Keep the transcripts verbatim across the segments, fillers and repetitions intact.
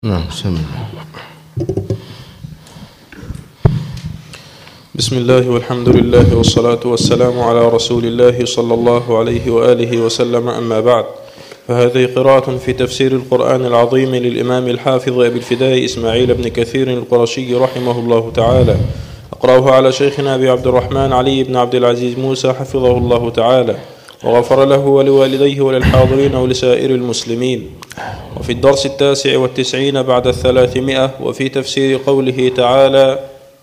نعم سمع. بسم الله والحمد لله والصلاة والسلام على رسول الله صلى الله عليه وآله وسلم، أما بعد، فهذه قراءة في تفسير القرآن العظيم للإمام الحافظ أبي الفداء إسماعيل بن كثير القرشي رحمه الله تعالى. أقرأه على شيخنا أبي عبد الرحمن علي بن عبد العزيز موسى حفظه الله تعالى وغفر له ولوالديه وللحاضرين ولسائر المسلمين. وفي الدرس التاسع والتسعين بعد الثلاثمائة، وفي تفسير قوله تعالى: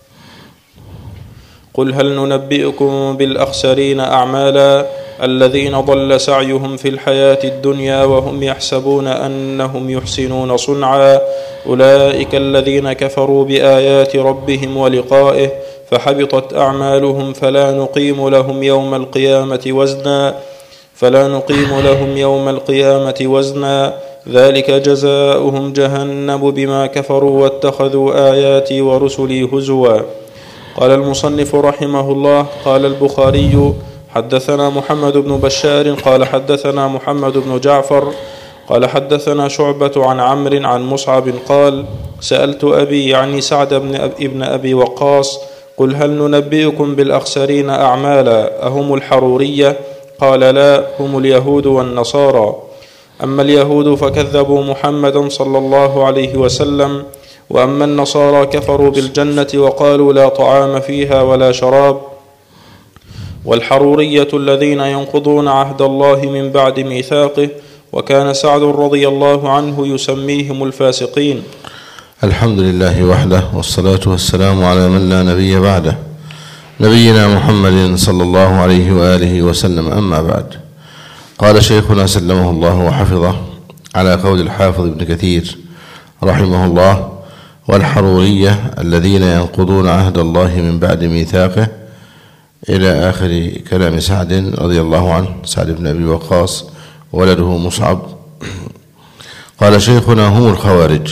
قل هل ننبئكم بالأخسرين أعمالا الذين ضل سعيهم في الحياة الدنيا وهم يحسبون أنهم يحسنون صنعا أولئك الذين كفروا بآيات ربهم ولقائه فحبطت أعمالهم فلا نقيم لهم يوم القيامة وزنا فلا نقيم لهم يوم القيامة وزنا ذلك جزاؤهم جهنم بما كفروا واتخذوا آياتي ورسلي هزوا. قال المصنف رحمه الله: قال البخاري: حدثنا محمد بن بشار قال حدثنا محمد بن جعفر قال حدثنا شعبة عن عمرو عن مصعب قال: سألت أبي يعني سعد بن ابن أبي وقاص: قل هل ننبئكم بالأخسرين أعمالا أهم الحرورية؟ قال: لا، هم اليهود والنصارى. أما اليهود فكذبوا محمدا صلى الله عليه وسلم، وأما النصارى كفروا بالجنة وقالوا لا طعام فيها ولا شراب. والحرورية الذين ينقضون عهد الله من بعد ميثاقه، وكان سعد رضي الله عنه يسميهم الفاسقين. الحمد لله وحده، والصلاة والسلام على من لا نبي بعده، نبينا محمد صلى الله عليه وآله وسلم. أما بعد، قال شيخنا سلمه الله وحفظه على قول الحافظ ابن كثير رحمه الله: والحرورية الذين ينقضون عهد الله من بعد ميثاقه، إلى آخر كلام سعد رضي الله عنه، سعد بن أبي وقاص ولده مصعب. قال شيخنا: هم الخوارج.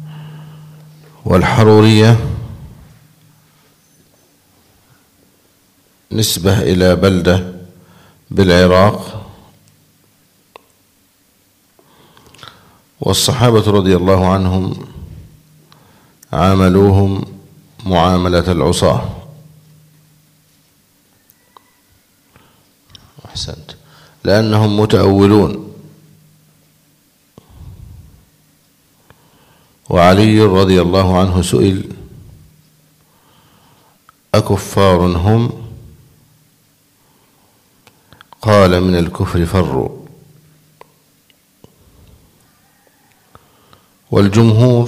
والحرورية نسبة إلى بلدة بالعراق، والصحابة رضي الله عنهم عاملوهم معاملة العصاة. أحسنت، لأنهم متأولون. وعلي رضي الله عنه سئل: أكفار هم؟ قال: من الكفر فروا. والجمهور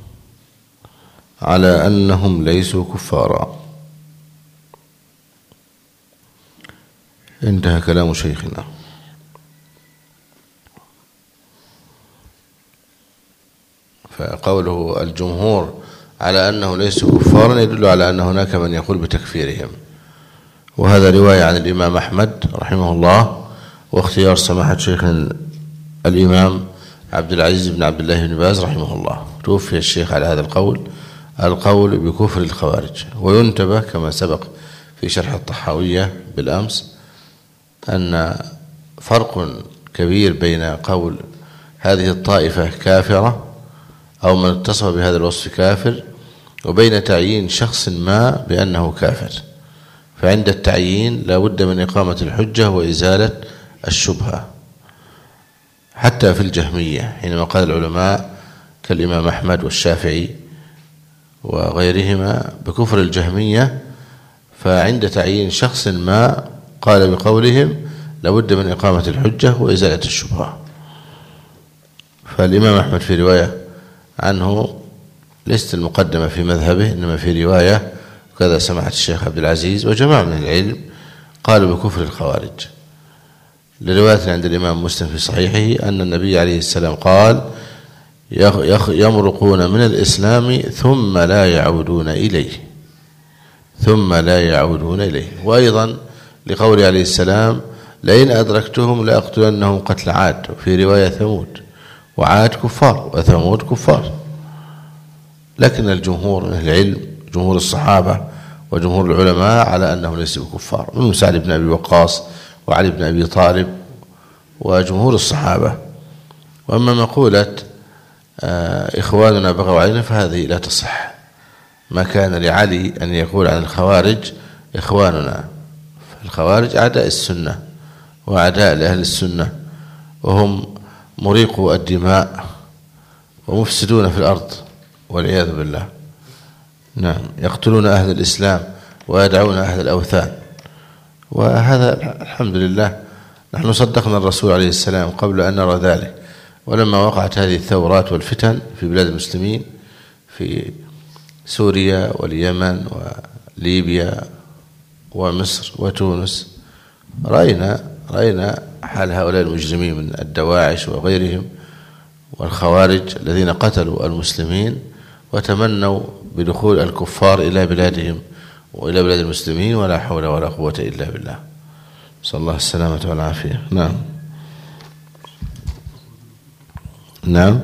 على أنهم ليسوا كفارا. انتهى كلام شيخنا. فقوله الجمهور على أنه ليسوا كفارا يدل على أن هناك من يقول بتكفيرهم، وهذا رواية عن الإمام أحمد رحمه الله، واختيار سماحة شيخنا الإمام عبد العزيز بن عبد الله بن باز رحمه الله. توفي الشيخ على هذا القول، القول بكفر الخوارج. وينتبه كما سبق في شرح الطحاوية بالأمس أن فرق كبير بين قول هذه الطائفة كافرة أو من اتصف بهذا الوصف كافر، وبين تعيين شخص ما بأنه كافر. فعند التعيين لا بد من إقامة الحجة وإزالة الشبهة. حتى في الجهمية حينما قال العلماء كالإمام أحمد والشافعي وغيرهما بكفر الجهمية، فعند تعيين شخص ما قال بقولهم لابد من إقامة الحجة وإزالة الشبهة. فالإمام أحمد في رواية عنه ليست المقدمة في مذهبه، إنما في رواية وكذا سماحة الشيخ عبد العزيز وجماعة من العلم قالوا بكفر الخوارج. لرواية عند الإمام مسلم في صحيحه أن النبي عليه السلام قال: يمرقون من الإسلام ثم لا يعودون إليه ثم لا يعودون إليه. وأيضا لقول عليه السلام: لئن أدركتهم لأقتلنهم قتل عاد، وفي رواية ثمود، وعاد كفار وثمود كفار. لكن الجمهور من العلم، جمهور الصحابة وجمهور العلماء، على أنهم ليسوا كفار، منهم سعد بن أبي وقاص وعلي بن أبي طالب وجمهور الصحابة. وأما مقولة إخواننا بغوا علينا فهذه لا تصح. ما كان لعلي أن يقول عن الخوارج إخواننا، فالخوارج أعداء السنة وأعداء لأهل السنة، وهم مريقوا الدماء ومفسدون في الأرض والعياذ بالله. نعم، يقتلون أهل الإسلام ويدعون أهل الأوثان. وهذا الحمد لله نحن صدقنا الرسول عليه السلام قبل أن نرى ذلك. ولما وقعت هذه الثورات والفتن في بلاد المسلمين في سوريا واليمن وليبيا ومصر وتونس، رأينا رأينا حال هؤلاء المجرمين من الدواعش وغيرهم والخوارج الذين قتلوا المسلمين وتمنوا بدخول الكفار إلى بلادهم وإلى بلاد المسلمين، ولا حول ولا قوة إلا بالله. صلى الله السلامة والعافية. نعم نعم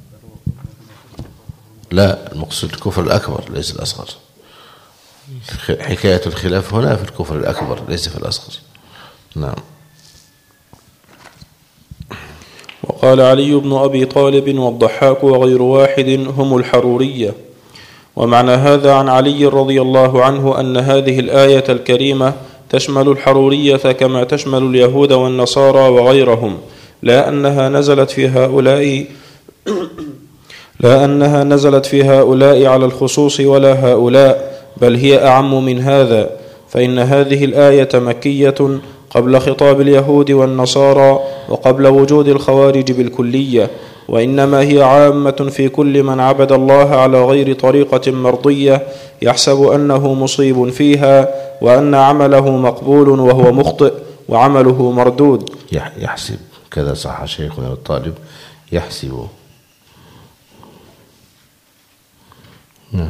لا، المقصود الكفر الأكبر ليس الأصغر. حكاية الخلاف هنا في الكفر الأكبر ليس في الأصغر. نعم. وقال علي بن أبي طالب والضحاك وغير واحد هم الحرورية. ومعنى هذا عن علي رضي الله عنه أن هذه الآية الكريمة تشمل الحرورية كما تشمل اليهود والنصارى وغيرهم، لا أنها نزلت في هؤلاء لا أنها نزلت في هؤلاء على الخصوص ولا هؤلاء، بل هي أعم من هذا، فإن هذه الآية مكية قبل خطاب اليهود والنصارى وقبل وجود الخوارج بالكلية، وإنما هي عامة في كل من عبد الله على غير طريقة مرضية يحسب أنه مصيب فيها وأن عمله مقبول وهو مخطئ وعمله مردود. يحسب كذا صح شيخنا الطالب، يحسب. نعم.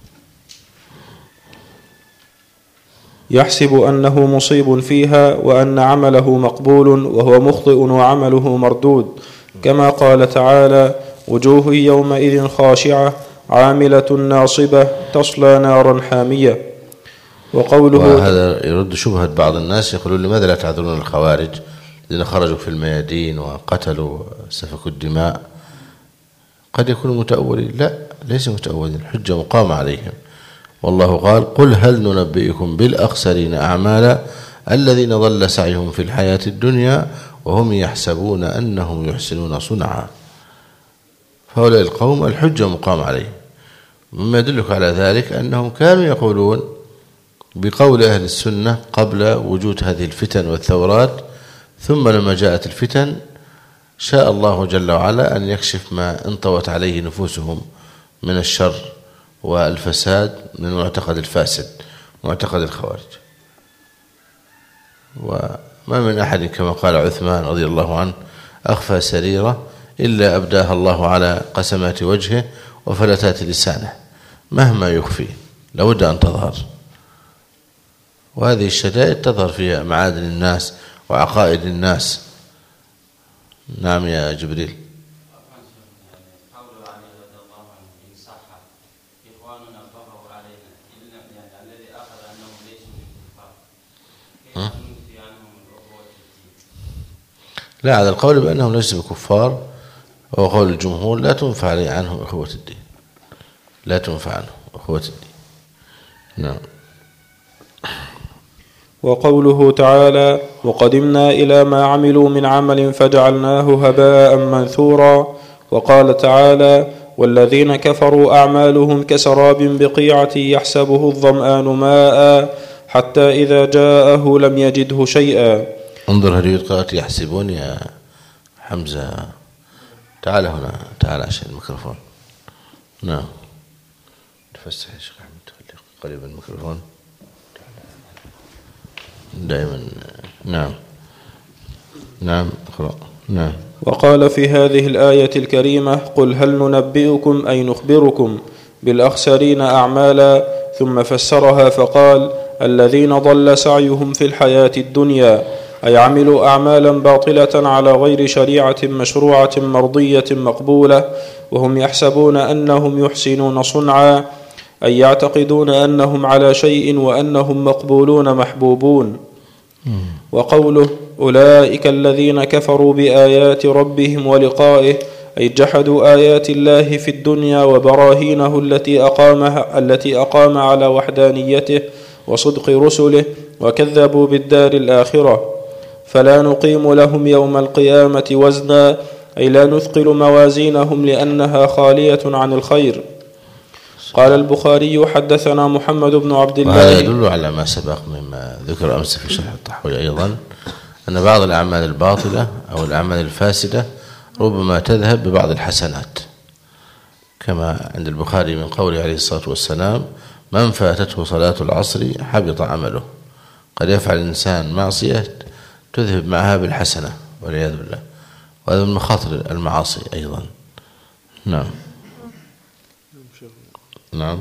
يحسب أنه مصيب فيها وأن عمله مقبول وهو مخطئ وعمله مردود، كما قال تعالى: وجوه يومئذ خاشعة عاملة ناصبة تصلى نارا حامية. وقوله وهذا يرد شبهة بعض الناس، يقولون لماذا لا تعذرون الخوارج الذين خرجوا في الميادين وقتلوا سفكوا الدماء؟ قد يكونوا متأولين. لا، ليس متأولين، الحجة مقامة عليهم. والله قال: قل هل ننبئكم بالأخسرين أعمالا الذين ضل سعيهم في الحياة الدنيا وهم يحسبون أنهم يحسنون صنعا. فهؤلاء القوم الحجة مقام عليهم. مما يدلك على ذلك أنهم كانوا يقولون بقول أهل السنة قبل وجود هذه الفتن والثورات، ثم لما جاءت الفتن شاء الله جل وعلا أن يكشف ما انطوت عليه نفوسهم من الشر والفساد من المعتقد الفاسد، معتقد الخوارج. وما من أحد كما قال عثمان رضي الله عنه أخفى سريرة إلا أبداها الله على قسمات وجهه وفلتات لسانه، مهما يخفي لابد أن تظهر. وهذه الشدائد تظهر فيها معادن الناس وعقائد الناس. نعم يا جبريل. لا، هذا القول بأنهم ليسوا بكفار هو قول الجمهور، لا تنفع عنهم أخوة الدين، لا تنفع عنهم أخوة الدين. نعم. وقوله تعالى: وقدمنا إلى ما عملوا من عمل فجعلناه هباء منثورا. وقال تعالى: والذين كفروا أعمالهم كسراب بقيعة يحسبه الظمآن ماء حتى إذا جاءه لم يجده شيئا. انظر هذه القراءة يحسبون يا حمزة. تعال هنا، تعال عشان الميكروفون. نعم، تفسح يا شيخ أحمد، خليك قريب الميكروفون دائما. نعم نعم اقرأ. نعم. وقال في هذه الآية الكريمة: قل هل ننبئكم أي نخبركم بالأخسرين أعمالا، ثم فسرها فقال: الذين ضل سعيهم في الحياة الدنيا، أي عملوا أعمالا باطلة على غير شريعة مشروعة مرضية مقبولة، وهم يحسبون أنهم يحسنون صنعا، أي يعتقدون أنهم على شيء وأنهم مقبولون محبوبون. وقوله: أولئك الذين كفروا بآيات ربهم ولقائه، أي جحدوا آيات الله في الدنيا وبراهينه التي أقامها التي أقام على وحدانيته وصدق رسله، وكذبوا بالدار الآخرة، فلا نقيم لهم يوم القيامة وزنا، أي لا نثقل موازينهم لأنها خالية عن الخير. قال البخاري: حدثنا محمد بن عبد الله. وهذا يدل على ما سبق مما ذكر أمس في شرح الطحوي أيضا، أن بعض الأعمال الباطلة أو الأعمال الفاسدة ربما تذهب ببعض الحسنات، كما عند البخاري من قوله عليه الصلاة والسلام: من فاتته صلاة العصر حبط عمله. قد يفعل الإنسان معصية تذهب معها بالحسنة والعياذ بالله، وهذا من مخاطر المعاصي أيضا. نعم نعم.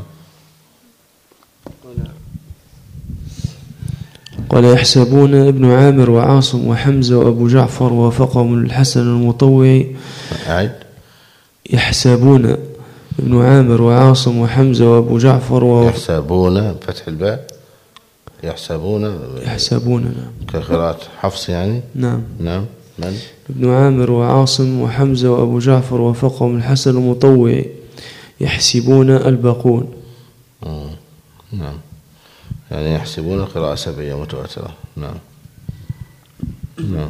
قال: يحسبون ابن عامر وعاصم وحمزة وأبو جعفر ووافقهم الحسن المطوعي. أعد. يحسبون ابن عامر وعاصم وحمزة وأبو جعفر و... يحسبون فتح الباء. يحسبون يحسبون نعم، كقراءة حفص يعني. نعم نعم. من؟ ابن عامر وعاصم وحمزة وأبو جعفر ووافقهم الحسن المطوعي. يحسبون الباقون. آه. نعم، يعني يحسبون قراءة سبعية متواترة. نعم نعم.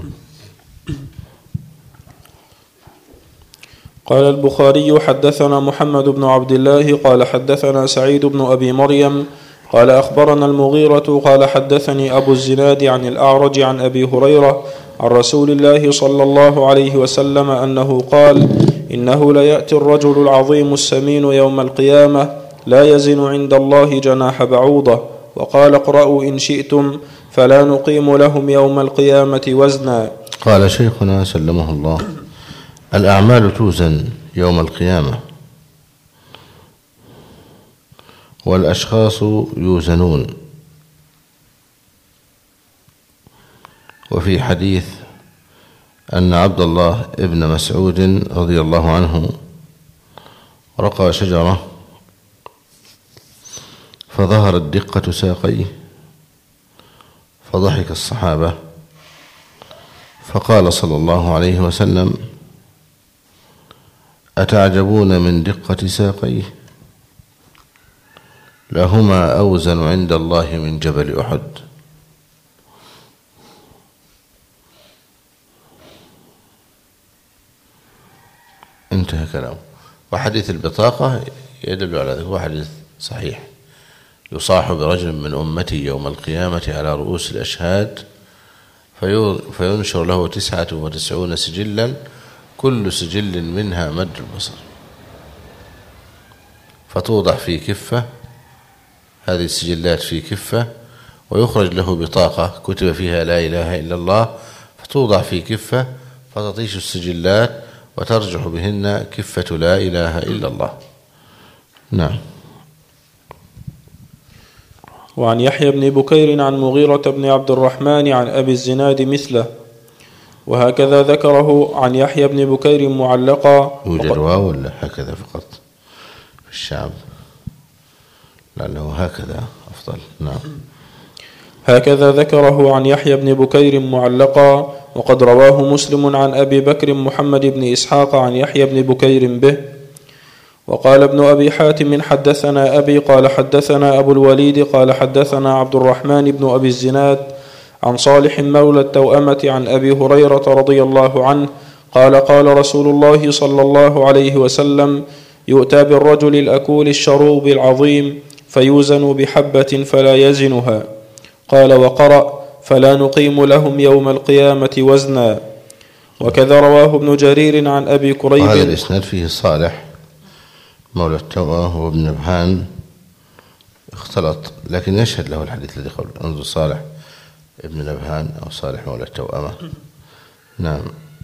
قال البخاري: حدثنا محمد بن عبد الله قال حدثنا سعيد بن أبي مريم قال أخبرنا المغيرة قال حدثني أبو الزناد عن الأعرج عن أبي هريرة عن رسول الله صلى الله عليه وسلم أنه قال: إنه ليأتي الرجل العظيم السمين يوم القيامة لا يزن عند الله جناح بعوضة. وقال: اقرأوا إن شئتم فلا نقيم لهم يوم القيامة وزنا. قال شيخنا سلمه الله: الأعمال توزن يوم القيامة، والأشخاص يوزنون. وفي حديث أن عبد الله ابن مسعود رضي الله عنه رقى شجرة فظهرت دقة ساقيه، فضحك الصحابة، فقال صلى الله عليه وسلم: أتعجبون من دقة ساقيه؟ لهما أوزن عند الله من جبل أحد. انتهى كلامه. وحديث البطاقة يدل على ذلك، هو حديث صحيح: يصاح برجل من أمتي يوم القيامة على رؤوس الأشهاد فينشر له تسعة وتسعون سجلا كل سجل منها مد البصر، فتوضع في كفة، هذه السجلات في كفة، ويخرج له بطاقة كتب فيها لا إله إلا الله، فتوضع في كفة فتطيش السجلات وترجح بهن كفة لا إله إلا الله. نعم. وعن يحيى بن بكير عن مغيرة بن عبد الرحمن عن أبي الزناد مثله، وهكذا ذكره عن يحيى بن بكير معلقا. يوجد واو ولا هكذا فقط في الشعب؟ لأنه هكذا أفضل. نعم. هكذا ذكره عن يحيى بن بكير معلقا، وقد رواه مسلم عن أبي بكر محمد بن إسحاق عن يحيى بن بكير به. وقال ابن أبي حاتم: حدثنا أبي قال حدثنا أبو الوليد قال حدثنا عبد الرحمن بن أبي الزناد عن صالح مولى التوأمة عن أبي هريرة رضي الله عنه قال: قال رسول الله صلى الله عليه وسلم: يؤتى بالرجل الأكول الشروب العظيم فيوزن بحبة فلا يزنها. قال: وقرأ: فلا نقيم لهم يوم القيامة وزنا. وكذا رواه ابن جرير عن أبي كريب. وهذا الإسناد فيه صالح مولى التوأمة وابن نبهان اختلط، لكن يشهد له الحديث الذي قبل: انظر صالح ابن نبهان أو صالح مولى التوأمة. نعم.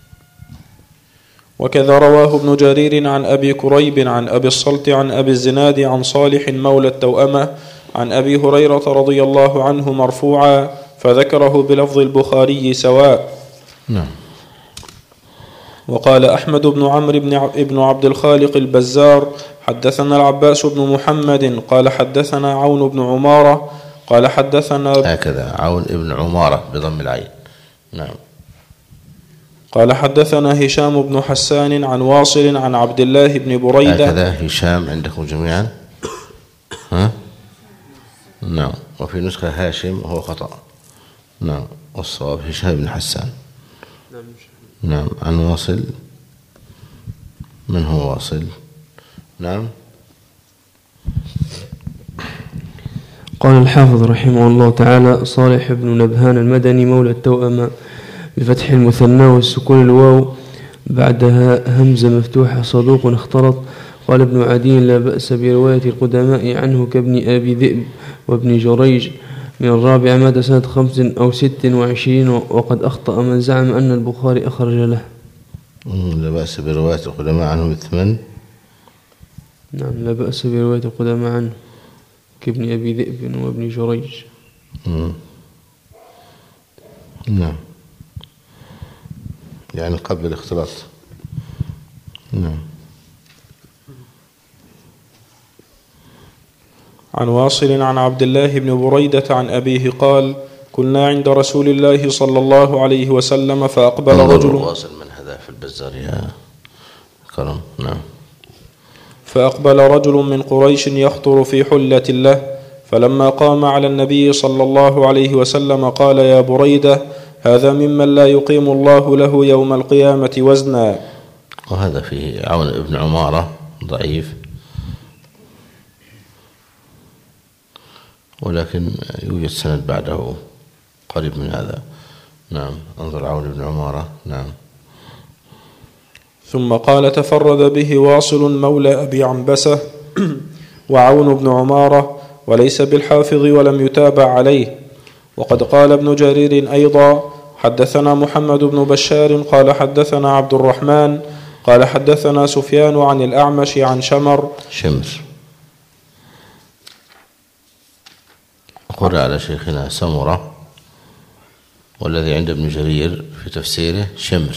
وكذا رواه ابن جرير عن أبي كريب عن أبي الصلت عن أبي الزناد عن صالح مولى التوأمة عن أبي هريرة رضي الله عنه مرفوعا، فذكره بلفظ البخاري سواء. نعم. وقال أحمد بن عمرو بن عبد الخالق البزار: حدثنا العباس بن محمد قال حدثنا عون بن عمارة قال حدثنا هكذا عون ابن عمارة بضم العين. نعم. قال حدثنا هشام بن حسان عن واصل عن عبد الله بن بريدة. هكذا هشام عندكم جميعا؟ ها؟ نعم. وفي نسخة هاشم هو خطأ. نعم. والصواب هشام بن حسان. نعم. عن واصل. من هو واصل؟ نعم. قال الحافظ رحمه الله تعالى: صالح بن نبهان المدني مولى التوأمة بفتح المثنى والسكون الواو بعدها همزة مفتوحة صدوق اختلط. قال ابن عدي: لا بأس برواية القدماء عنه كابن أبي ذئب وابن جريج من الرابع مات سنة خمس أو ست وعشرين، وقد أخطأ من زعم أن البخاري أخرج له. لا بأس برواية القدماء عنه مثمن. نعم، لا بأس برواية القدماء عنه كابن أبي ذئب وابن جريج. مم. نعم، يعني قبل الاختلاط. نعم. عن واصل عن عبد الله بن بريدة عن أبيه قال: كنا عند رسول الله صلى الله عليه وسلم فأقبل رجل. واصل من هذا في البزار يا كرم. نعم. فأقبل رجل من قريش يخطر في حلة له، فلما قام على النبي صلى الله عليه وسلم قال: يا بريدة، هذا ممن لا يقيم الله له يوم القيامة وزنا. وهذا فيه عون ابن عمارة ضعيف، ولكن يوجد سند بعده قريب من هذا. نعم. انظر عون ابن عمارة. نعم. ثم قال: تفرد به واصل مولى أبي عنبسة وعون بن عمارة، وليس بالحافظ ولم يتابع عليه. وقد قال ابن جرير أيضا: حدثنا محمد بن بشار قال حدثنا عبد الرحمن قال حدثنا سفيان عن الأعمش عن شمر شمر. قرأ على شيخنا سمرة، والذي عند ابن جرير في تفسيره شمر،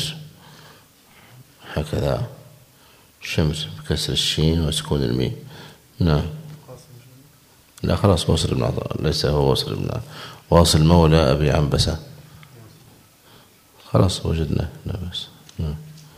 هكذا شمر بكسر الشين وسكون الميم. نعم. لا خلاص، واصل بن عطاء، ليس هو واصل بن عطاء، واصل مولى أبي عنبسة. خلاص وجدناه. لا بس. نعم.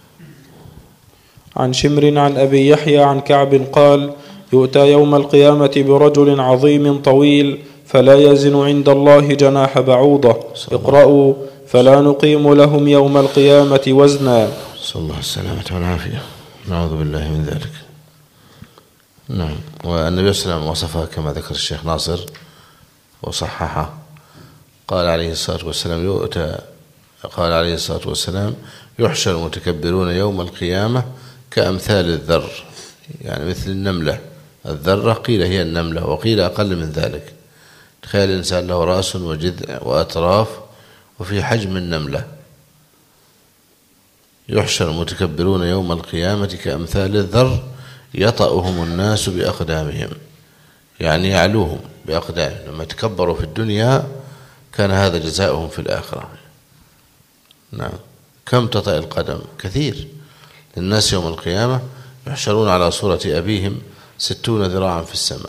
عن شمر عن أبي يحيى عن كعب قال: يؤتى يوم القيامة برجل عظيم طويل فلا يزن عند الله جناح بعوضة، اقرأوا: فلا نقيم لهم يوم القيامة وزنا. صلى الله السلامة والعافية، نعوذ بالله من ذلك. نعم. والنبي صلى الله عليه وسلم وصفها كما ذكر الشيخ ناصر وصححه. قال عليه الصلاة والسلام: يؤتى قال عليه الصلاة والسلام: يحشر المتكبرون يوم القيامة كأمثال الذر، يعني مثل النملة. الذرة قيل هي النملة، وقيل أقل من ذلك. تخيل الإنسان له رأس وجذع وأطراف وفي حجم النملة. يحشر المتكبرون يوم القيامة كأمثال الذر يطأهم الناس بأقدامهم، يعني يعلوهم بأقدامهم. لما تكبروا في الدنيا كان هذا جزاؤهم في الآخرة. نعم. كم تطأ القدم؟ كثير. الناس يوم القيامة يحشرون على صورة أبيهم ستون ذراعا في السماء،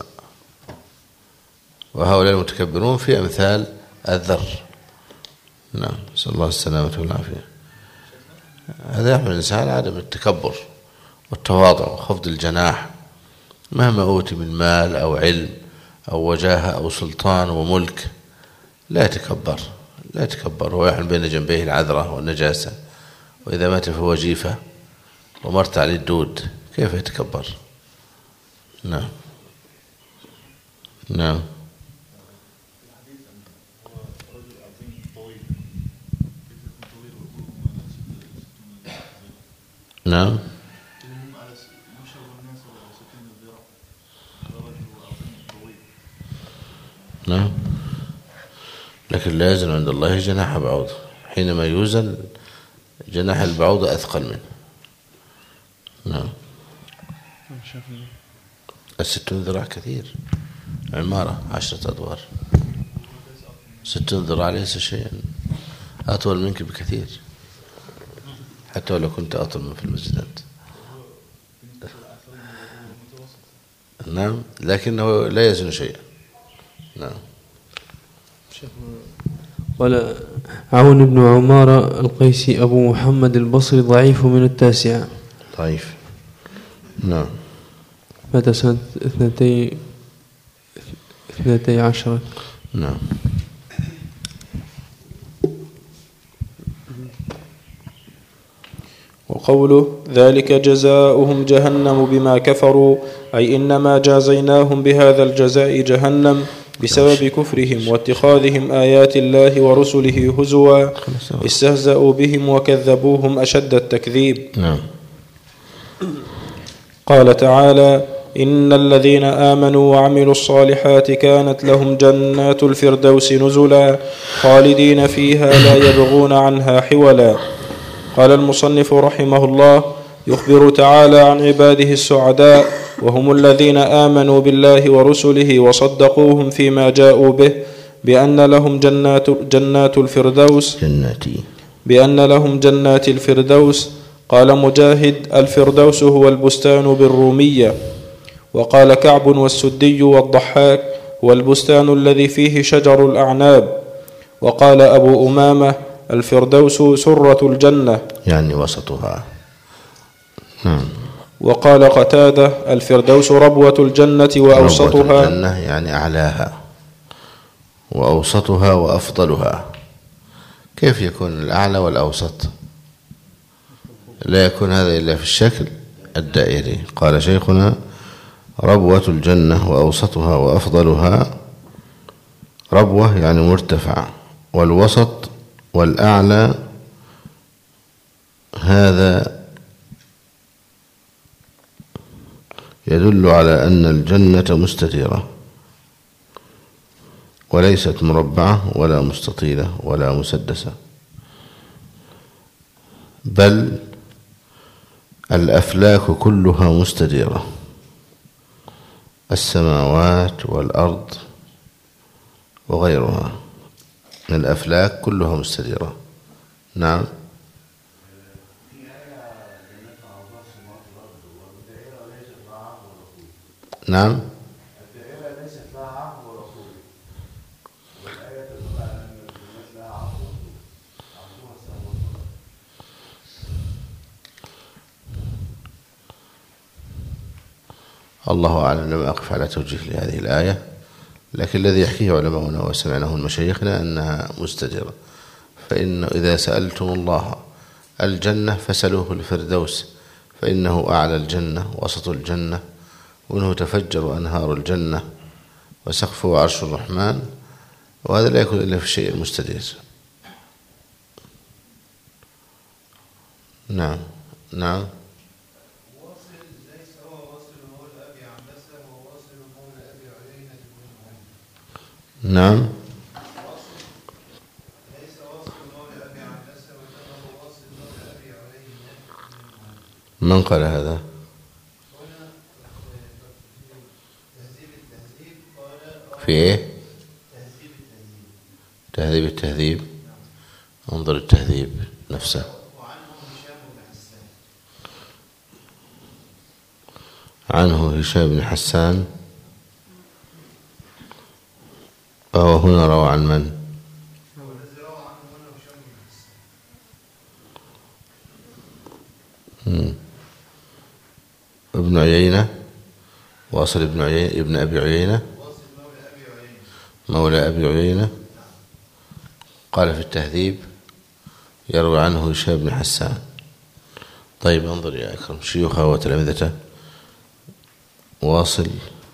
وهؤلاء المتكبرون في أمثال الذر. نعم. صلى الله السلامة والعافية. هذا يحمل الإنسان عدم التكبر والتواضع وخفض الجناح مهما أوتي من مال أو علم أو وجاهة أو سلطان وملك. لا يتكبر، لا يتكبر. هو يحمل بين جنبيه العذرة والنجاسة، وإذا مات في وجيفة ومرت عليه الدود كيف يتكبر؟ نعم. نعم. نعم. نعم. لكن لا يزن عند الله جناح بعوض. حينما يوزن جناح البعوض أثقل منه. نعم. الستون ذراع كثير. عمارة عشرة أدوار، ستون ذراع ليس شيئا، أطول منك بكثير، حتى ولو كنت أطول من في المسجد. نعم. لكنه لا يزن شيئا. نعم. قال عون بن عمارة القيسي أبو محمد البصري ضعيف من التاسعة. ضعيف. نعم. مات سنة اثنتي اثنتي عشرة. نعم. وقوله ذلك جزاؤهم جهنم بما كفروا، أي إنما جازيناهم بهذا الجزاء جهنم بسبب كفرهم واتخاذهم آيات الله ورسله هزوا، استهزأوا بهم وكذبوهم أشد التكذيب. نعم. قال تعالى إن الذين آمنوا وعملوا الصالحات كانت لهم جنات الفردوس نزلا خالدين فيها لا يبغون عنها حولا. قال المصنف رحمه الله يخبر تعالى عن عباده السعداء وهم الذين آمنوا بالله ورسله وصدقوهم فيما جاءوا به بأن لهم جنات, جنات الفردوس جناتي بأن لهم جنات الفردوس. قال مجاهد الفردوس هو البستان بالرومية. وقال كعب والسدي والضحاك هو البستان الذي فيه شجر الأعناب. وقال أبو أمامة الفردوس سرة الجنة يعني وسطها. نعم. وقال قتادة الفردوس ربوة الجنة وأوسطها. ربوة الجنة يعني أعلاها وأوسطها وأفضلها. كيف يكون الأعلى والأوسط؟ لا يكون هذا إلا في الشكل الدائري. قال شيخنا ربوة الجنة وأوسطها وأفضلها. ربوة يعني مرتفع، والوسط والأعلى هذا يدل على أن الجنة مستديرة وليست مربعة ولا مستطيلة ولا مسدسة، بل الأفلاك كلها مستديرة، السماوات والأرض وغيرها من الأفلاك كلها مستديرة. نعم. نعم. الله أعلم، لم أقف على توجيه لهذه الآية، لكن الذي يحكيه علماؤنا وسمعناه من مشايخنا أنها مستديرة. فإن إذا سألتم الله الجنة فسألوه الفردوس، فإنه أعلى الجنة وسط الجنة، ومنه تفجر أنهار الجنة، وسقفه عرش الرحمن، وهذا لا يكون إلا في الشيء المستدير. نعم. نعم. نعم. من قال هذا؟ في ايه؟ تهذيب التهذيب. انظر التهذيب نفسه. عنه هشام بن حسان. وهو هنا روى عن من؟ مم. ابن عيينة. واصل ابن عيينة ابن أبي عيينة مولى أبي عيينة. قال في التهذيب يروي عنه هشام بن حسان. طيب انظر يا أكرم شيوخه وتلامذته. واصل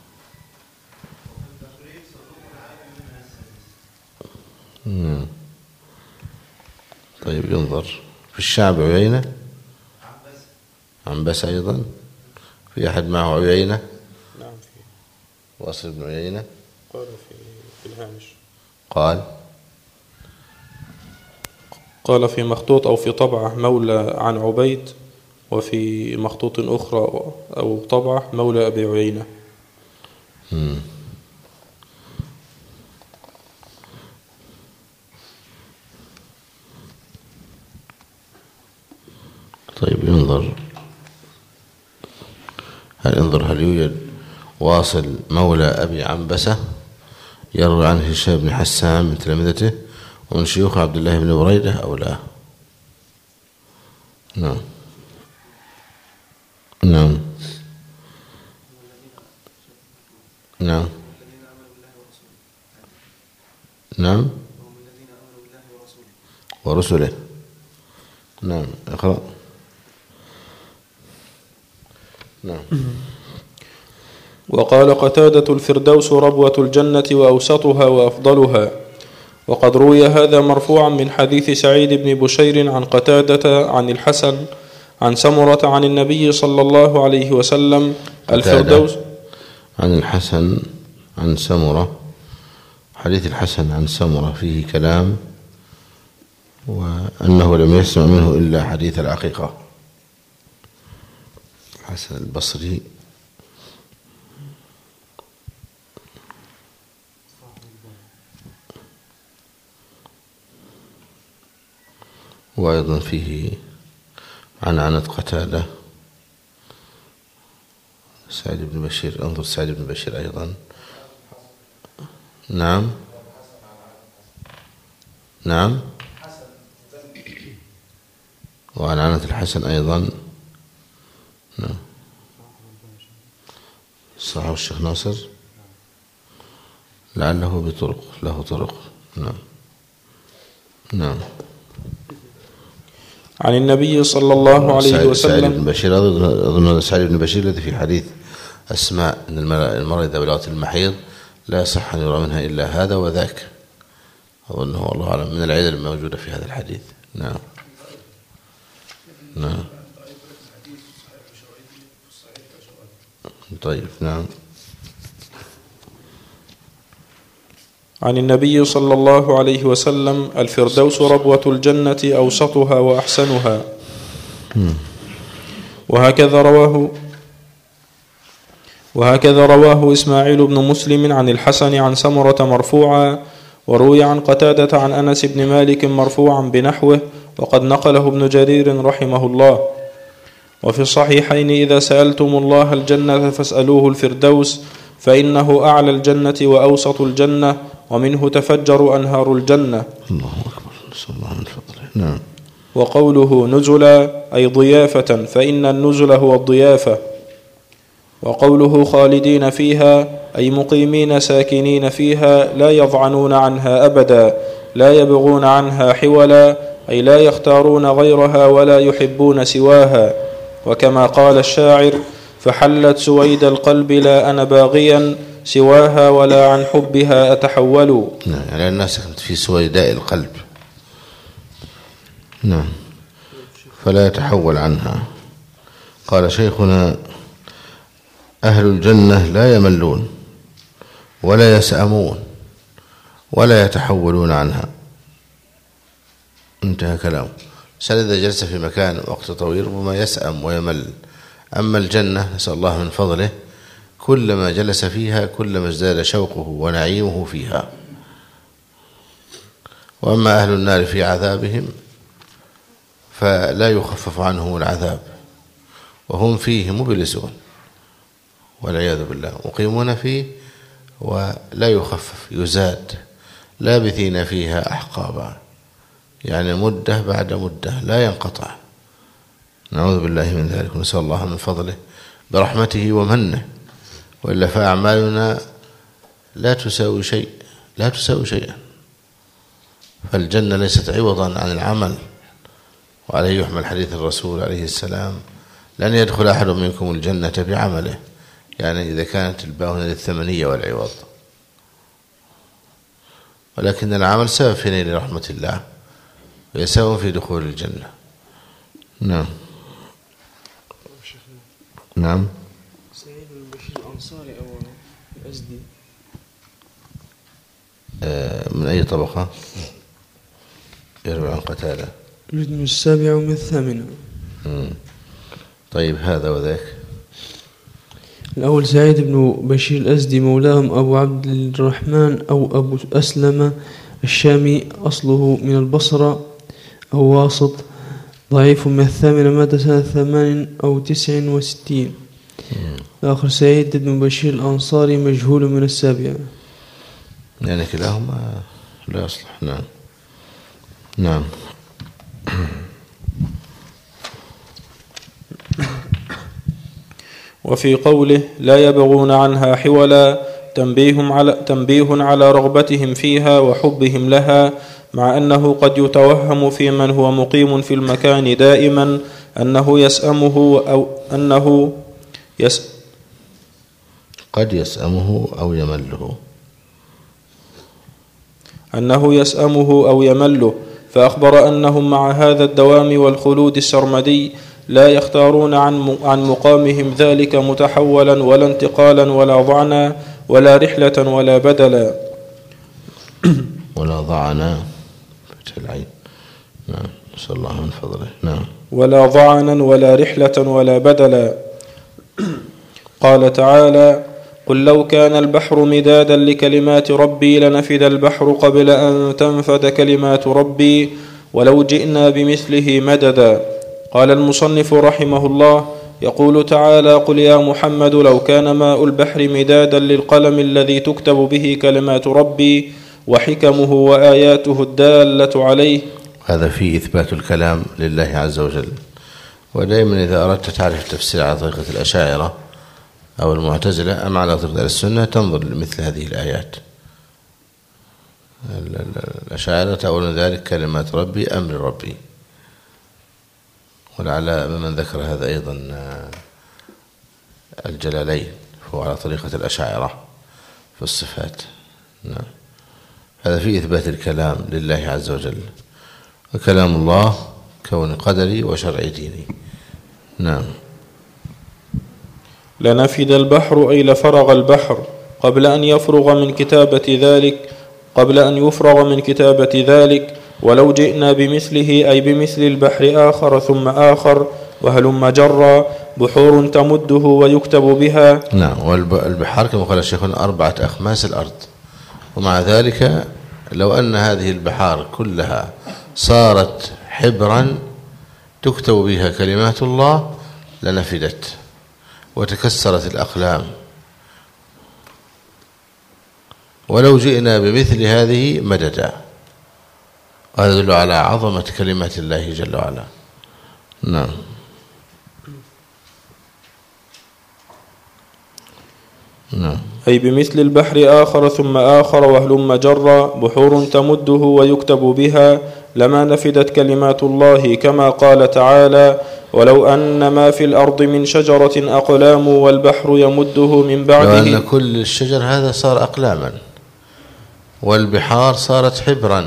مم. طيب ينظر في الشعب عيينة عنبس أيضا. في أحد معه عيينة؟ نعم في واصل بن عيينة. قال في الهامش قال قال في مخطوط أو في طبعة مولى عن عبيد، وفي مخطوط أخرى أو طبعة مولى أبي عيينة. مم. طيب ينظر هل انظر هل يوجد واصل مولى أبي عنبسة يروي عنه هشام بن حسان من تلامذته، ومن شيوخ عبد الله بن بريدة أو لا؟ نعم نعم نعم نعم ورسله. نعم اقرأ. نعم. وقال قتادة: الفردوس ربوة الجنة وأوسطها وأفضلها. وقد روي هذا مرفوعا من حديث سعيد بن بشير عن قتادة عن الحسن عن سمرة عن النبي صلى الله عليه وسلم: الفردوس. عن الحسن عن سمرة. حديث الحسن عن سمرة فيه كلام، وأنه لم يسمع منه إلا حديث العقيقة. حسن البصري وأيضا فيه عن عنة قتادة. سعيد بن بشير، انظر سعيد بن بشير أيضا. نعم نعم وعن عنة الحسن أيضا. نعم صحيح الشيخ ناصر لعله بطرق، له طرق. نعم نعم عن النبي صلى الله عليه وسلم. سعيد بن بشير أظن سعيد بن بشير الذي في حديث أسماء أن المرأة إذا بلغت المحيض لا يصح أن يرى منها إلا هذا وذاك، أظنه والله أعلم من العلل الموجودة في هذا الحديث. نعم نعم طيب. نعم. عن النبي صلى الله عليه وسلم: الفردوس ربوة الجنة أوسطها وأحسنها. وهكذا رواه وهكذا رواه إسماعيل بن مسلم عن الحسن عن سمرة مرفوعا، وروي عن قتادة عن أنس بن مالك مرفوعا بنحوه، وقد نقله ابن جرير رحمه الله. وفي الصحيحين: إذا سألتم الله الجنة فاسألوه الفردوس، فإنه أعلى الجنة وأوسط الجنة، ومنه تفجر أنهار الجنة. الله أكبر، نسأل الله من فضله. نعم. وقوله نزلا أي ضيافة، فإن النزل هو الضيافة. وقوله خالدين فيها أي مقيمين ساكنين فيها، لا يضعنون عنها أبدا، لا يبغون عنها حولا، أي لا يختارون غيرها ولا يحبون سواها. وكما قال الشاعر: فحلت سويد القلب لا أنا باغيا سواها ولا عن حبها أتحول. نعم، يعني الناس كانت في سويداء القلب. نعم، فلا يتحول عنها. قال شيخنا: أهل الجنة لا يملون ولا يسأمون ولا يتحولون عنها. انتهى كلامه. سأل إذا جلس في مكان وقت طويل ربما يسأم ويمل. أما الجنة نسأل الله من فضله كلما جلس فيها كلما ازداد شوقه ونعيمه فيها. وأما أهل النار في عذابهم فلا يخفف عنهم العذاب وهم فيه مبلسون والعياذ بالله، مقيمون فيه ولا يخفف، يزاد، لابثين فيها أحقابا، يعني مدة بعد مدة لا ينقطع. نعوذ بالله من ذلك، ونسأل الله من فضله برحمته ومنه، وإلا فأعمالنا لا تساوي شيء، لا تساوي شيئا. فالجنة ليست عوضا عن العمل، وعليه يحمل حديث الرسول عليه السلام: لن يدخل أحد منكم الجنة بعمله، يعني إذا كانت الباء للثمنية والعوض، ولكن العمل سبب في نيل رحمة الله ويساوم في دخول الجنة. نعم نعم. سعيد بن بشير الأنصاري أو الأزدي من أي طبقة؟ يروي عن قتادة. من السابعة ومن الثامنة. طيب، هذا وذاك. الأول سعيد بن بشير الأزدي مولاهم أبو عبد الرحمن أو أبو أسلم الشامي، أصله من البصرة أو واسط، ضعيف، من الثامنة، مات سنة ثمان أو تسع وستين. الآخر سعيد بن بشير الأنصاري مجهول من السابعة، يعني كلاهما لا يصلح. نعم. نعم. وفي قوله لا يبغون عنها حولا تنبيه على, تنبيه على رغبتهم فيها وحبهم لها، مع أنه قد يتوهم في من هو مقيم في المكان دائما أنه يسأمه أو أنه يس قد يسأمه أو يمله أنه يسأمه أو يمله، فأخبر أنهم مع هذا الدوام والخلود السرمدي لا يختارون عن عن مقامهم ذلك متحولا ولا انتقالا ولا ضعنا ولا رحلة ولا بدلا ولا ضعنا فتح العين. نعم. نسأل الله من فضله. نعم. ولا ضعنا ولا رحلة ولا بدلا. قال تعالى قل لو كان البحر مدادا لكلمات ربي لنفد البحر قبل أن تنفد كلمات ربي ولو جئنا بمثله مددا. قال المصنف رحمه الله يقول تعالى قل يا محمد لو كان ماء البحر مدادا للقلم الذي تكتب به كلمات ربي وحكمه وآياته الدالة عليه. هذا فيه إثبات الكلام لله عز وجل. ودائما إذا أردت تعرف التفسير على طريقة الأشاعرة أو المعتزلة أم على طريقة السنة تنظر لمثل هذه الآيات. الأشاعرة تأولون ذلك كلمات ربي أمر ربي، ولعل من ذكر هذا أيضا الجلالين فهو على طريقة الأشاعرة في الصفات. نعم. هذا فيه إثبات الكلام لله عز وجل، وكلام الله كون قدري وشرعي ديني. نعم. لنفد البحر أي لفرغ البحر قبل أن يفرغ من كتابة ذلك قبل أن يفرغ من كتابة ذلك ولو جئنا بمثله أي بمثل البحر آخر ثم آخر وهلم جرا بحور تمده ويكتب بها. نعم. والبحار كما قال الشيخ أربعة أخماس الأرض، ومع ذلك لو أن هذه البحار كلها صارت حبرا تكتب بها كلمات الله لنفدت وتكسرت الأقلام، ولو جئنا بمثل هذه مددا. هذا يدل على عظمة كلمات الله جل وعلا. نعم. نعم. أي بمثل البحر آخر ثم آخر وهلم جرا بحور تمده ويكتب بها لما نفدت كلمات الله، كما قال تعالى ولو أن ما في الأرض من شجرة أقلام والبحر يمده من بعده. لو أن كل الشجر هذا صار أقلاما والبحار صارت حبرا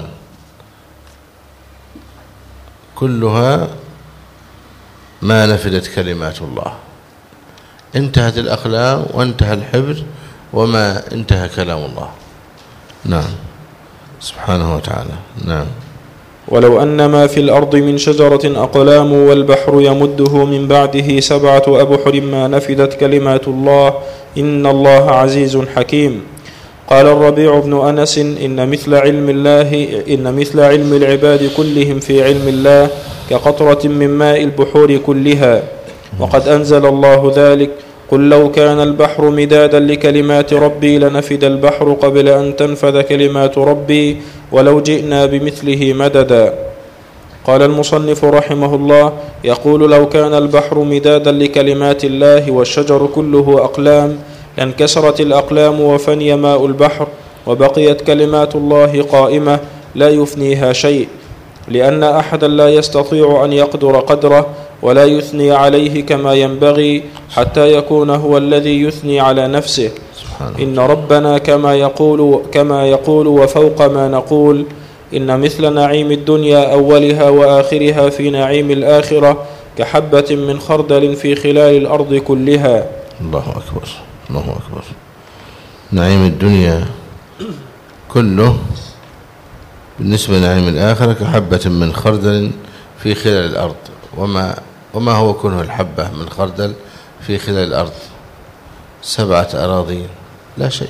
كلها ما نفدت كلمات الله، انتهت الأقلام وانتهى الحبر وما انتهى كلام الله. نعم. سبحانه وتعالى. نعم. ولو أن ما في الأرض من شجرة أقلام والبحر يمده من بعده سبعة أبحر ما نفدت كلمات الله إن الله عزيز حكيم. قال الربيع بن أنس إن مثل علم الله إن مثل علم العباد كلهم في علم الله كقطرة من ماء البحور كلها، وقد أنزل الله ذلك قل لو كان البحر مدادا لكلمات ربي لنفد البحر قبل أن تنفذ كلمات ربي ولو جئنا بمثله مددا. قال المصنف رحمه الله يقول لو كان البحر مدادا لكلمات الله والشجر كله أقلام لانكسرت الأقلام وفني ماء البحر وبقيت كلمات الله قائمة لا يفنيها شيء، لأن أحدا لا يستطيع أن يقدر قدره ولا يثني عليه كما ينبغي حتى يكون هو الذي يثني على نفسه. إن ربنا كما يقول, كما يقول وفوق ما نقول إن مثل نعيم الدنيا أولها وآخرها في نعيم الآخرة كحبة من خردل في خلال الأرض كلها. الله أكبر. الله أكبر. نعيم الدنيا كله بالنسبة لنعيم الآخرة كحبة من خردل في خلال الأرض. وما, وما هو كونه الحبة من خردل في خلال الأرض؟ سبعة أراضين لا شيء.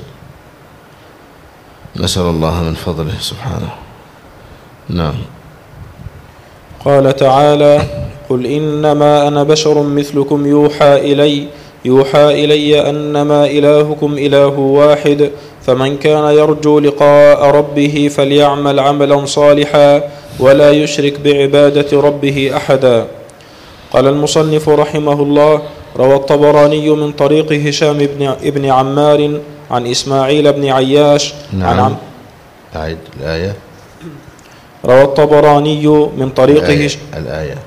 نسأل الله من فضله سبحانه. نعم. قال تعالى قل إنما أنا بشر مثلكم يوحى إلي يوحى إلي أنما إلهكم إله واحد فمن كان يرجو لقاء ربه فليعمل عملا صالحا ولا يشرك بعبادة ربه أحدا. قال المصنف رحمه الله: روى الطبراني من طريق هشام بن ابن عمار عن إسماعيل بن عياش. نعم. عن عم أعيد الآية. روى الطبراني من طريق الآية. هشام الآية.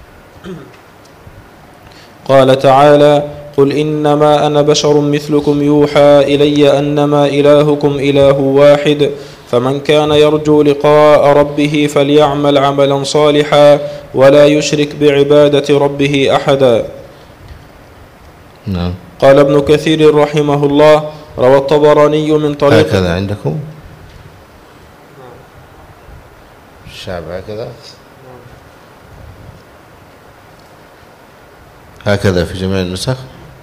قال تعالى: قل إنما أنا بشر مثلكم يوحى إلي أنما إلهكم إله واحد فمن كان يرجو لقاء ربه فليعمل عملا صالحا ولا يشرك بعبادة ربه أحدا. نعم. قال ابن كثير رحمه الله: روى الطبراني من طريق. هكذا عندكم الشعب هكذا هكذا في جميع النسخ.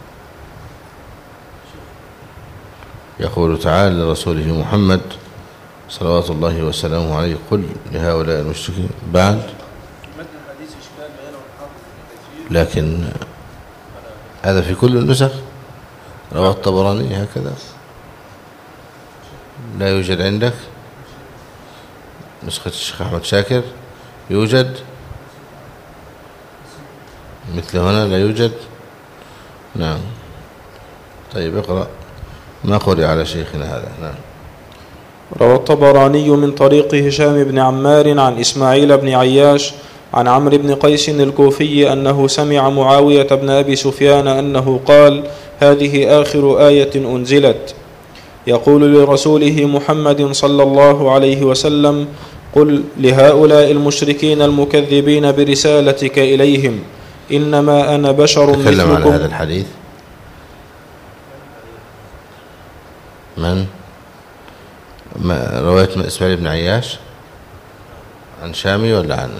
يقول تعالى لرسوله محمد صلوات الله وسلامه عليه: قل لهؤلاء المشركين. بعد لكن هذا في كل النسخ. روى الطبراني هكذا، لا يوجد عندك نسخة الشيخ أحمد شاكر؟ يوجد مثل هنا؟ لا يوجد. نعم. طيب اقرأ ما قرئ على شيخنا هذا. نعم. روى الطبراني من طريق هشام بن عمار عن إسماعيل بن عياش عن عمرو بن قيس الكوفي أنه سمع معاوية بن أبي سفيان أنه قال: هذه آخر آية أنزلت، يقول لرسوله محمد صلى الله عليه وسلم: قل لهؤلاء المشركين المكذبين برسالتك إليهم إنما أنا بشر مثلكم. تكلم عن هذا الحديث من؟ رواية من إسماعيل بن عياش عن شامي ولا عن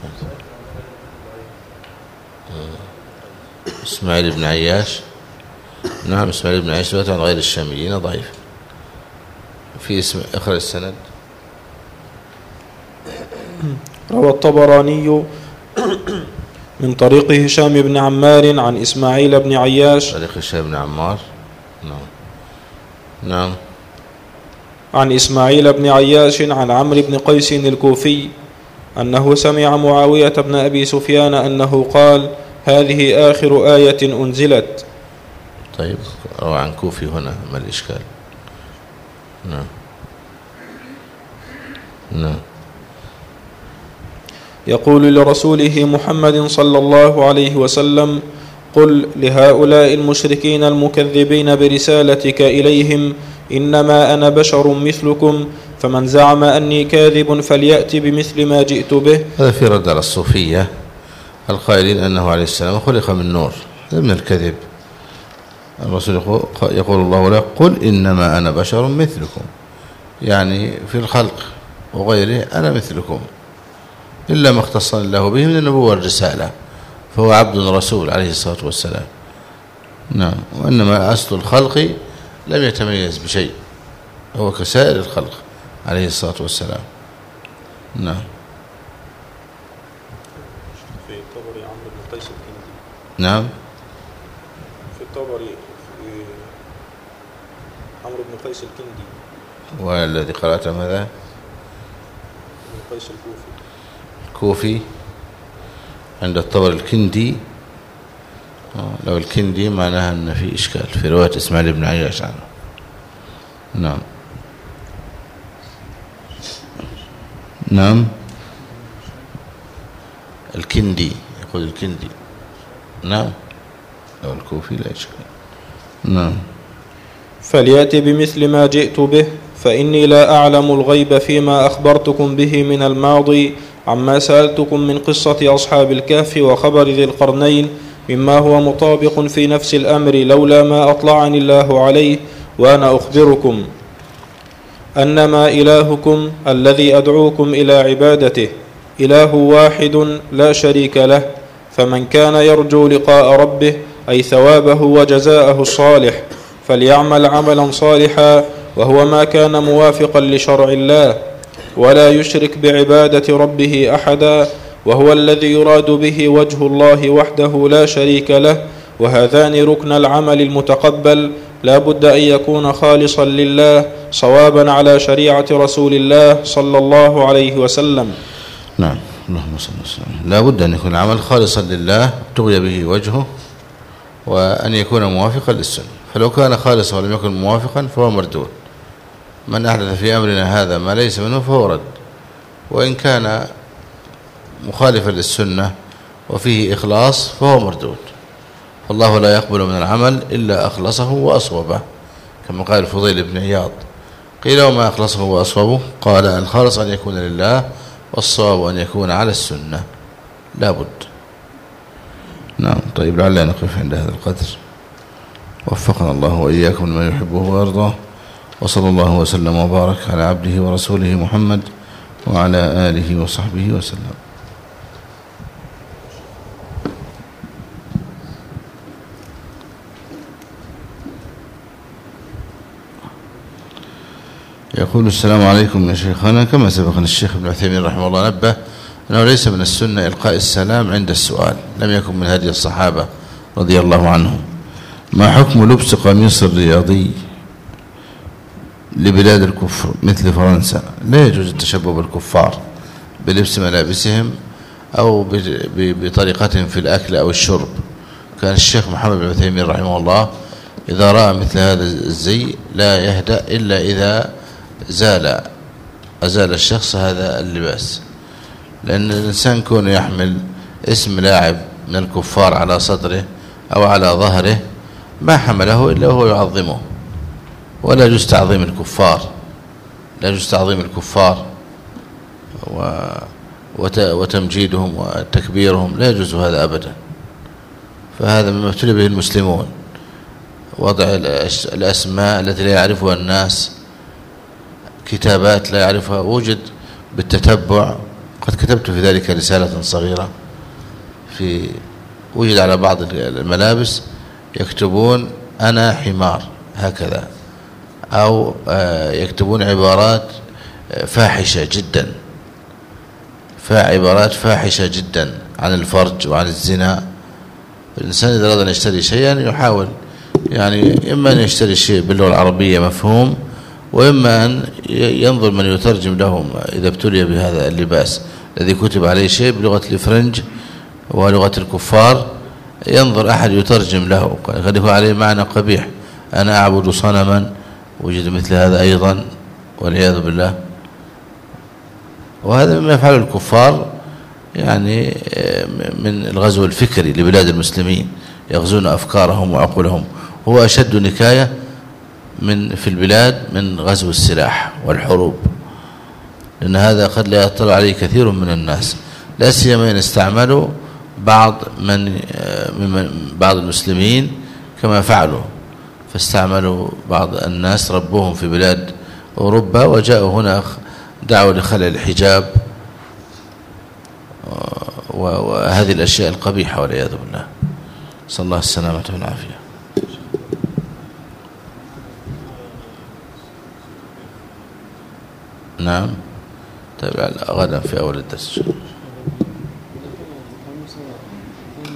إسماعيل بن عياش؟ نعم، إسماعيل بن عياش عن غير الشاميين ضعيف. في اسم اخر السند. روى الطبراني من طريق هشام بن عمار عن إسماعيل بن عياش. طريق هشام بن عمار. نعم. نعم. عن إسماعيل بن عياش عن عمرو بن قيس الكوفي أنه سمع معاوية بن أبي سفيان أنه قال: هذه آخر آية أنزلت. طيب روى عن كوفي هنا، ما الإشكال؟ نعم. نعم. يقول لرسوله محمد صلى الله عليه وسلم: قل لهؤلاء المشركين المكذبين برسالتك إليهم إنما أنا بشر مثلكم فمن زعم أني كاذب فليأتي بمثل ما جئت به. هذا في رد على الصوفية القائلين أنه عليه السلام خلق من نور، هذا من الكذب. الرسول يقول الله له: قل إنما أنا بشر مثلكم، يعني في الخلق وغيره أنا مثلكم، إلا ما اختص الله به من النبوة والرسالة، فهو عبد رسول عليه الصلاة والسلام. نعم. وإنما أصل الخلق لم يتميز بشيء، هو كسائر الخلق عليه الصلاة والسلام. نعم. في طبري عمرو بن قيس الكندي. نعم. في الطبري عمرو بن قيس الكندي. والذي قرأت ماذا؟ بن قيس الكوفي. كوفي عند الطبري الكندي. لو الكندي معناها أن في إشكال في رواية إسماعيل بن عياش عنه. نعم. نعم. الكندي يقول الكندي. نعم. لو الكوفي لا إشكال. نعم. فليأتي بمثل ما جئت به فإني لا أعلم الغيب فيما أخبرتكم به من الماضي عما سألتكم من قصة أصحاب الكهف وخبر ذي القرنين مما هو مطابق في نفس الأمر لولا ما أطلعني الله عليه، وأنا أخبركم أنما إلهكم الذي أدعوكم إلى عبادته إله واحد لا شريك له، فمن كان يرجو لقاء ربه أي ثوابه وجزاءه الصالح فليعمل عملا صالحا وهو ما كان موافقا لشرع الله، ولا يشرك بعبادة ربه أحدا، وهو الذي يراد به وجه الله وحده لا شريك له. وهذان ركن العمل المتقبل لا بد أن يكون خالصا لله صوابا على شريعة رسول الله صلى الله عليه وسلم. نعم. اللهم صل وسلم. لا بد أن يكون العمل خالصا لله تغي به وجهه، وأن يكون موافقا للسنة. فلو كان خالصا ولم يكن موافقا فهو مردود. من أحدث في أمرنا هذا ما ليس منه فهو رد. وإن كان مخالفا للسنة وفيه إخلاص فهو مردود. فالله لا يقبل من العمل إلا أخلصه وأصوبه، كما قال الفضيل بن عياض. قيل وما أخلصه وأصوبه؟ قال الخالص أن يكون لله، والصواب أن يكون على السنة. لا بد. نعم. طيب لعلنا نقف عند هذا القدر. وفقنا الله وإياكم لما يحبه ويرضاه، وصلى الله وسلم وبارك على عبده ورسوله محمد وعلى آله وصحبه وسلم. يقول السلام عليكم يا شيخنا، كما سبقنا الشيخ ابن عثيمين رحمه الله نبه أنه ليس من السنة إلقاء السلام عند السؤال، لم يكن من هدي الصحابة رضي الله عنهم. ما حكم لبس قميص الرياضي لبلاد الكفر مثل فرنسا؟ لا يجوز التشبه بالكفار بلبس ملابسهم أو بطريقتهم في الأكل أو الشرب. كان الشيخ محمد بن عثيمين رحمه الله إذا رأى مثل هذا الزي لا يهدأ إلا إذا زال أزال الشخص هذا اللباس، لأن الإنسان كونه يحمل اسم لاعب من الكفار على صدره أو على ظهره ما حمله إلا وهو يعظمه، ولا يجوز تعظيم الكفار، لا يجوز تعظيم الكفار وتمجيدهم وتكبيرهم، لا يجوز هذا أبدا. فهذا مما ابتلي به المسلمون، وضع الأسماء التي لا يعرفها الناس، كتابات لا يعرفها، وجد بالتتبع. قد كتبت في ذلك رسالة صغيرة، في وجد على بعض الملابس يكتبون أنا حمار هكذا، أو يكتبون عبارات فاحشة جدا، فعبارات فاحشة جدا عن الفرج وعن الزنا. الإنسان إذا أراد أن يشتري شيئا يحاول يعني إما أن يشتري شيء باللغة العربية مفهوم، وإما أن ينظر من يترجم لهم إذا ابتلي بهذا اللباس الذي كتب عليه شيء بلغة الفرنج ولغة الكفار، ينظر أحد يترجم له، قد يكون عليه معنى قبيح، أنا أعبد صنما، وجد مثل هذا أيضا والعياذ بالله. وهذا مما يفعله الكفار يعني من الغزو الفكري لبلاد المسلمين، يغزون أفكارهم وعقولهم. هو أشد نكاية من في البلاد من غزو السلاح والحروب، لأن هذا قد لا يطلع عليه كثير من الناس، لا سيما إن استعملوا بعض من من بعض المسلمين كما فعلوا، فاستعملوا بعض الناس ربوهم في بلاد أوروبا وجاءوا هنا دعوا لخلع الحجاب وهذه الأشياء القبيحة والعياذ بالله. صلى الله السلامة والعافية. نعم. طيب غدا في أول الدرس.